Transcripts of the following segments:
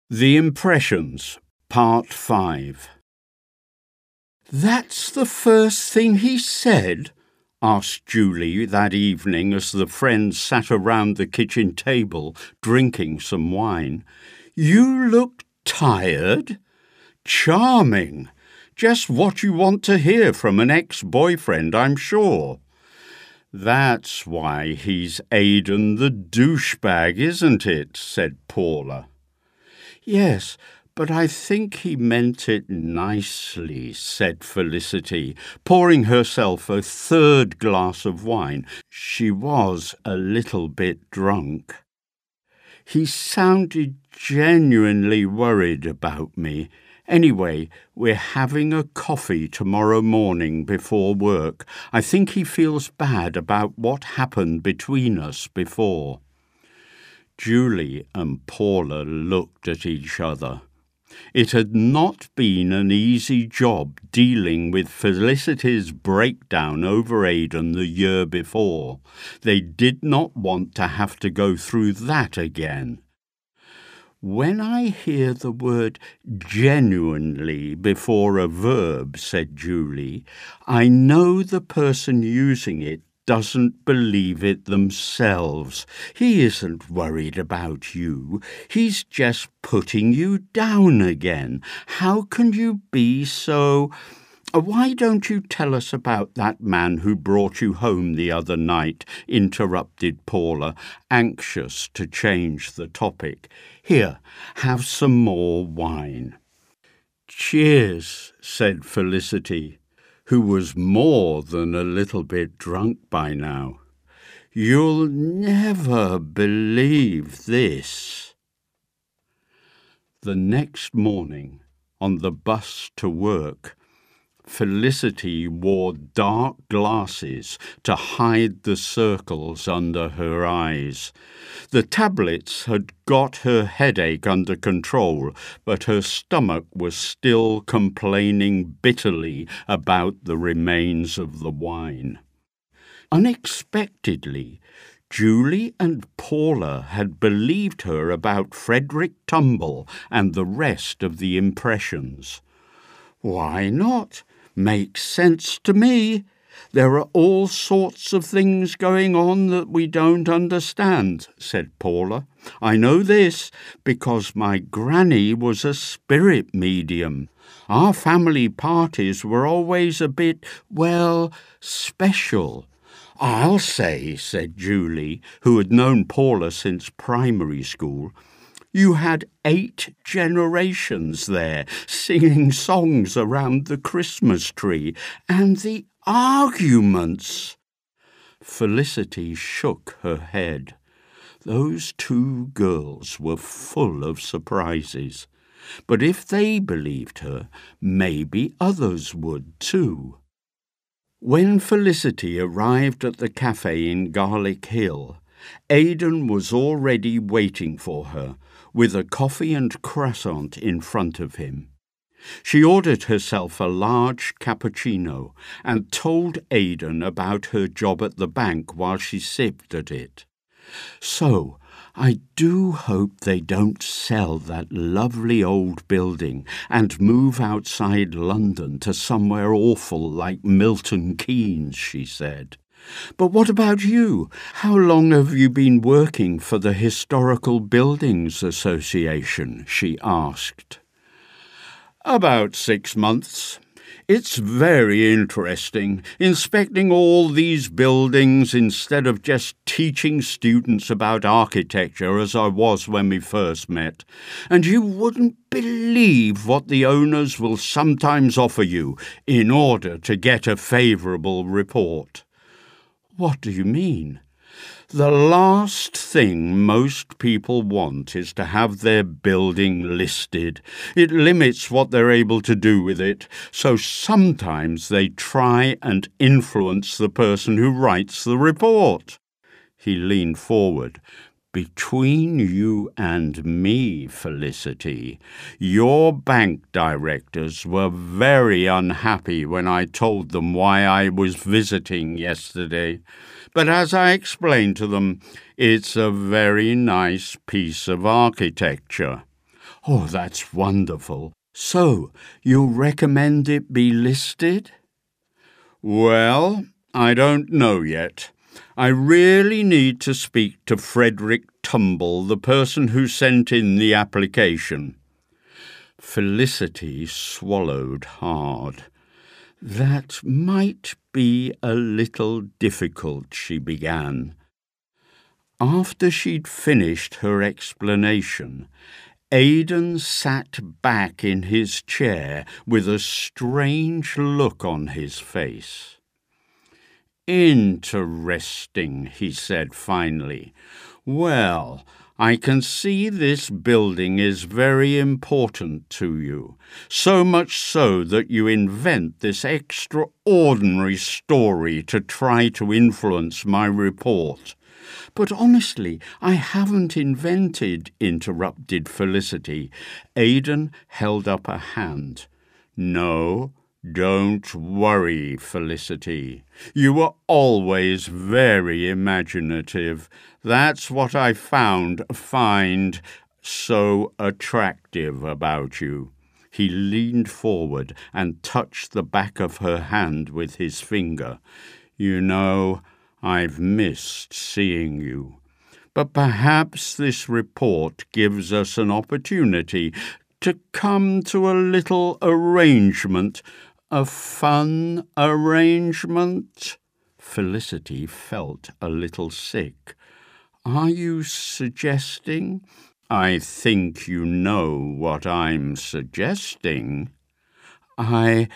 The Impressions, Part 5. "That's the first thing he said?" asked Julie that evening as the friends sat around the kitchen table drinking some wine. "You look tired?" "Charming! Just what you want to hear from an ex-boyfriend, I'm sure." "That's why he's Aidan the douchebag, isn't it?" said Paula. "Yes, but I think he meant it nicely," said Felicity, pouring herself a third glass of wine. She was a little bit drunk. "He sounded genuinely worried about me. Anyway, we're having a coffee tomorrow morning before work. I think he feels bad about what happened between us before." Julie and Paula looked at each other. It had not been an easy job dealing with Felicity's breakdown over Aidan the year before. They did not want to have to go through that again. "When I hear the word genuinely before a verb," said Julie, "I know the person using it doesn't believe it themselves. He isn't worried about you. He's just putting you down again. How can you be so... Why don't you tell us about that man who brought you home the other night?" interrupted Paula, anxious to change the topic. "Here, have some more wine." "Cheers," said Felicity, who was more than a little bit drunk by now. "You'll never believe this." The next morning, on the bus to work, Felicity wore dark glasses to hide the circles under her eyes. The tablets had got her headache under control, but her stomach was still complaining bitterly about the remains of the wine. Unexpectedly, Julie and Paula had believed her about Frederick Tumble and the rest of the Impressions. "Why not? Makes sense to me. There are all sorts of things going on that we don't understand," said Paula. "I know this because my granny was a spirit medium. Our family parties were always a bit, well, special." "I'll say," said Julie, who had known Paula since primary school, "you had 8 generations there singing songs around the Christmas tree, and the arguments." Felicity shook her head. Those 2 girls were full of surprises. But if they believed her, maybe others would too. When Felicity arrived at the cafe in Garlick Hill, Aidan was already waiting for her, with a coffee and croissant in front of him. She ordered herself a large cappuccino and told Aidan about her job at the bank while she sipped at it. "So, I do hope they don't sell that lovely old building and move outside London to somewhere awful like Milton Keynes," she said. "But what about you? How long have you been working for the Historical Buildings Association?" she asked. "About 6 months. It's very interesting, inspecting all these buildings instead of just teaching students about architecture as I was when we first met. And you wouldn't believe what the owners will sometimes offer you in order to get a favourable report." "What do you mean?" "The last thing most people want is to have their building listed. It limits what they're able to do with it, so sometimes they try and influence the person who writes the report." He leaned forward. "Between you and me, Felicity, your bank directors were very unhappy when I told them why I was visiting yesterday. But as I explained to them, it's a very nice piece of architecture." Oh, that's wonderful. So, you recommend it be listed? Well, I don't know yet. I really need to speak to Frederick Tumble, the person who sent in the application. Felicity swallowed hard. That might be a little difficult, she began. After she'd finished her explanation, Aidan sat back in his chair with a strange look on his face. Interesting, he said finally. Well, I can see this building is very important to you, so much so that you invent this extraordinary story to try to influence my report. But honestly, I haven't invented, interrupted Felicity. Aidan held up a hand. No, don't worry, Felicity. You were always very imaginative. That's what I find so attractive about you. He leaned forward and touched the back of her hand with his finger. You know, I've missed seeing you. But perhaps this report gives us an opportunity to come to a little arrangement, a fun arrangement. Felicity felt a little sick. Are you suggesting? I think you know what I'm suggesting. I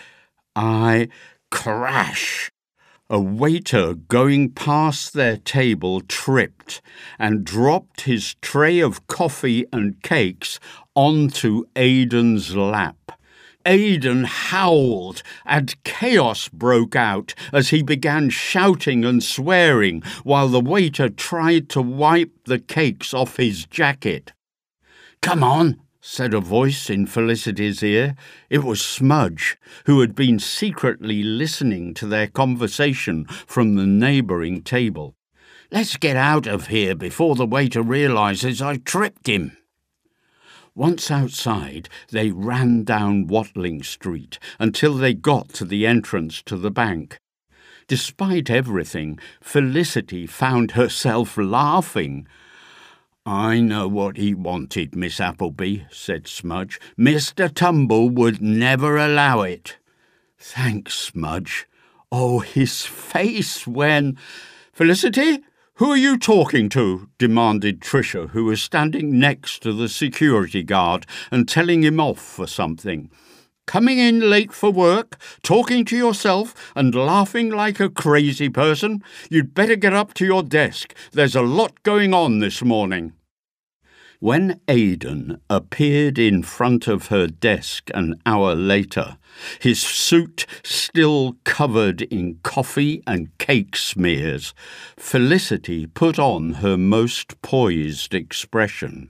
crash. A waiter going past their table tripped and dropped his tray of coffee and cakes onto Aidan's lap. Aidan howled, and chaos broke out as he began shouting and swearing while the waiter tried to wipe the cakes off his jacket. "Come on," said a voice in Felicity's ear. It was Smudge, who had been secretly listening to their conversation from the neighbouring table. "Let's get out of here before the waiter realises I tripped him." Once outside, they ran down Watling Street until they got to the entrance to the bank. Despite everything, Felicity found herself laughing. "I know what he wanted, Miss Appleby," said Smudge. "Mr. Tumble would never allow it." "Thanks, Smudge. Oh, his face when—" "Felicity, who are you talking to?" demanded Tricia, who was standing next to the security guard and telling him off for something. "Coming in late for work, talking to yourself and laughing like a crazy person? You'd better get up to your desk. There's a lot going on this morning." When Aidan appeared in front of her desk an hour later, his suit still covered in coffee and cake smears, Felicity put on her most poised expression.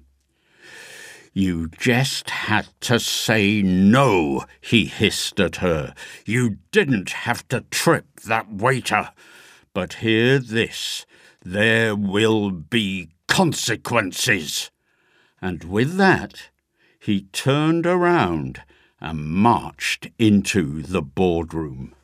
"You just had to say no," he hissed at her. "You didn't have to trip that waiter. But hear this, there will be consequences." And with that, he turned around and marched into the boardroom.